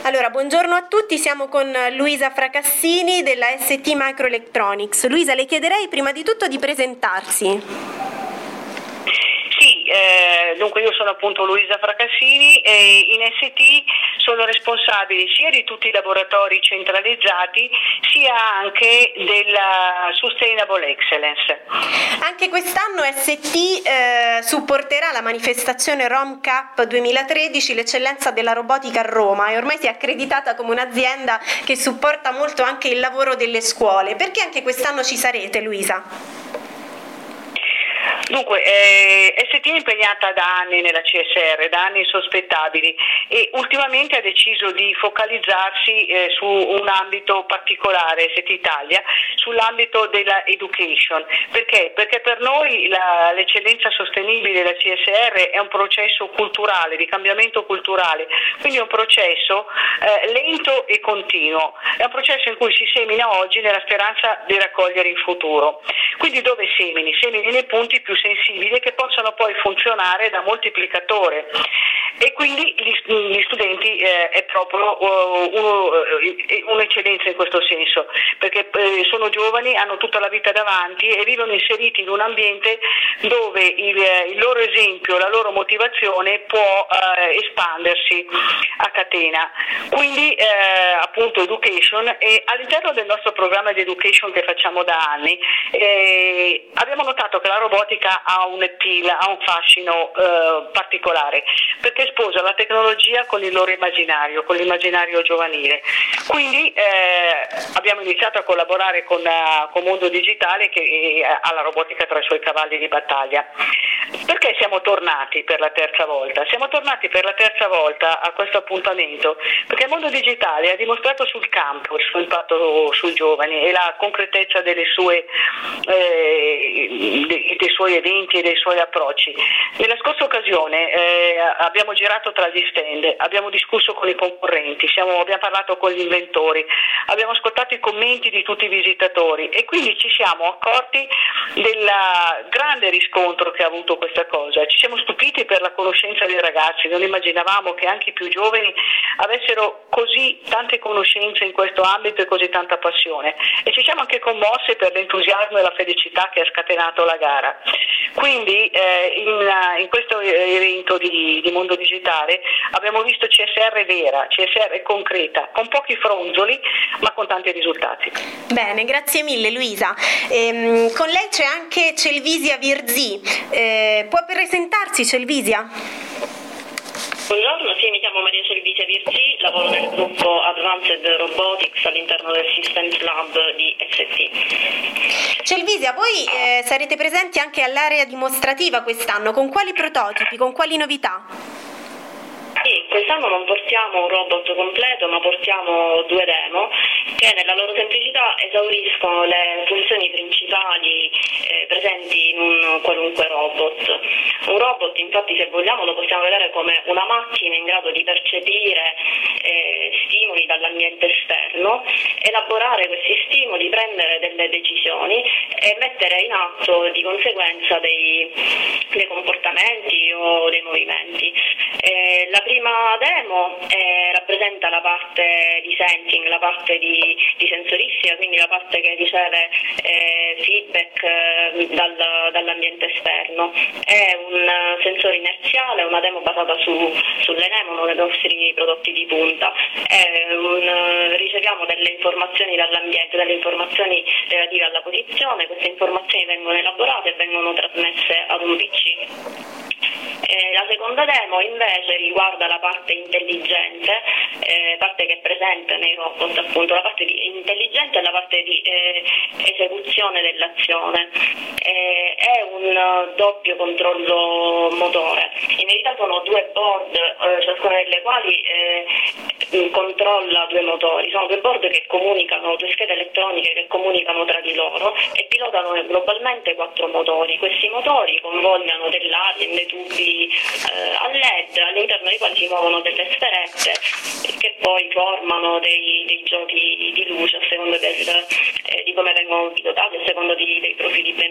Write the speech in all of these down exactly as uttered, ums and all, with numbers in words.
Allora, buongiorno a tutti, siamo con Luisa Fracassini della S T Microelectronics. Luisa, le chiederei prima di tutto di presentarsi. Sì, eh, dunque io sono appunto Luisa Fracassini e in S T sono responsabile sia di tutti i laboratori centralizzati sia anche della Sustainable Excellence. Anche quest'anno S T eh, supporterà la manifestazione Rom Cup duemilatredici, l'eccellenza della robotica a Roma, e ormai si è accreditata come un'azienda che supporta molto anche il lavoro delle scuole. Perché anche quest'anno ci sarete, Luisa? Dunque, eh, S T è impegnata da anni nella C S R, da anni insospettabili, e ultimamente ha deciso di focalizzarsi eh, su un ambito particolare, S T Italia, sull'ambito della education. Perché? Perché per noi la, l'eccellenza sostenibile della C S R è un processo culturale, di cambiamento culturale, quindi è un processo eh, lento e continuo, è un processo in cui si semina oggi nella speranza di raccogliere in futuro. Quindi dove semini? Semini nei punti più sensibili che possono poi funzionare da moltiplicatore, e quindi gli, gli studenti eh, è proprio uh, uno, uh, un'eccellenza in questo senso, perché eh, sono giovani, hanno tutta la vita davanti e vivono inseriti in un ambiente dove il, il loro esempio, la loro motivazione può uh, espandersi a catena. Quindi eh, appunto education, e all'interno del nostro programma di education che facciamo da anni eh, abbiamo notato che la robotica ha un appeal, ha un fascino eh, particolare, perché sposa la tecnologia con il loro immaginario, con l'immaginario giovanile. Quindi eh, abbiamo iniziato a collaborare con, uh, con Mondo Digitale, che eh, ha la robotica tra i suoi cavalli di battaglia. Perché siamo tornati per la terza volta? Siamo tornati per la terza volta a questo appuntamento perché Mondo Digitale ha dimostrato sul campo il suo impatto sui giovani e la concretezza delle sue, eh, dei, dei suoi eventi e dei suoi approcci. Nella scorsa occasione eh, abbiamo girato tra gli stand, abbiamo discusso con i concorrenti, siamo, abbiamo parlato con gli inventori, abbiamo ascoltato i commenti di tutti i visitatori, e quindi ci siamo accorti del grande riscontro che ha avuto questa cosa. Ci siamo stupiti per la conoscenza dei ragazzi, non immaginavamo che anche i più giovani avessero così tante conoscenze in questo ambito e così tanta passione, e ci siamo anche commosse per l'entusiasmo e la felicità che ha scatenato la gara. Quindi eh, in, in questo evento di, di Mondo Digitale abbiamo visto C S R vera, C S R concreta, con pochi fronzoli ma con tanti risultati. Bene, grazie mille Luisa. Ehm, con lei c'è anche Celvisia Virzì, eh, può presentarsi Celvisia? Buongiorno, sì, mi chiamo Maria Celvisia Virzì, lavoro nel gruppo Advanced Robotics all'interno del Systems Lab di S T. Celvisia, voi eh, sarete presenti anche all'area dimostrativa quest'anno, con quali prototipi, con quali novità? Sì, quest'anno non portiamo un robot completo, ma portiamo due demo che nella loro semplicità esauriscono le funzioni principali eh, presenti in un qualunque robot. Un robot, infatti, se vogliamo, lo possiamo vedere come una macchina in grado di percepire eh, stimoli dall'ambiente esterno, elaborare questi stimoli, prendere delle decisioni e mettere in atto di conseguenza dei, dei comportamenti o dei movimenti. Eh, la prima demo eh, rappresenta la parte di sensing, la parte di, di sensoristica, quindi la parte che riceve eh, feedback eh, dal, dall'ambiente esterno. È un sensore inerziale, una demo basata su, sull'Enemo, uno dei nostri prodotti di punta. È un, riceviamo delle informazioni dall'ambiente, delle informazioni relative alla posizione, queste informazioni vengono elaborate e vengono trasmesse ad un P C. Eh, la seconda demo invece riguarda la parte intelligente, eh, parte che è presente nei robot, appunto la parte di intelligente e la parte di eh, esecuzione dell'azione. Eh, è un doppio controllo motore, in verità sono due board, eh, ciascuna delle quali eh, controlla due motori, sono due board che comunicano, due schede elettroniche che comunicano tra di loro e pilotano globalmente quattro motori. Questi motori convogliano dell'aria in dei tubi eh, a L E D all'interno dei quali si muovono delle sferette che poi formano dei, dei giochi di luce a seconda del, eh, di come vengono pilotati, a seconda di, dei profili ben precisi.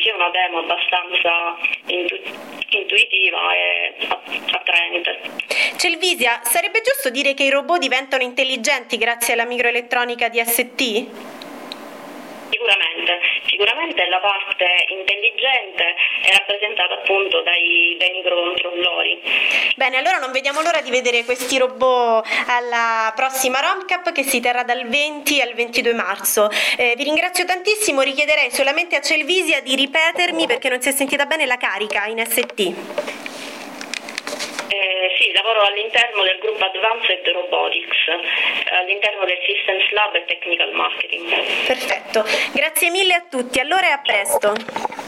sia una demo abbastanza intu- intuitiva e attraente. Celvisia, sarebbe giusto dire che i robot diventano intelligenti grazie alla microelettronica D S T? Sicuramente, sicuramente la parte intelligente è rappresentata appunto dai, dai microcontrollori. Bene, allora non vediamo l'ora di vedere questi robot alla prossima ROMCAP che si terrà dal venti al ventidue marzo. Eh, vi ringrazio tantissimo, richiederei solamente a Celvisia di ripetermi, perché non si è sentita bene, la carica in S T. Eh, sì, lavoro all'interno del gruppo Advanced Robotics, all'interno del Systems Lab e Technical Marketing. Perfetto, grazie mille a tutti, allora e a presto.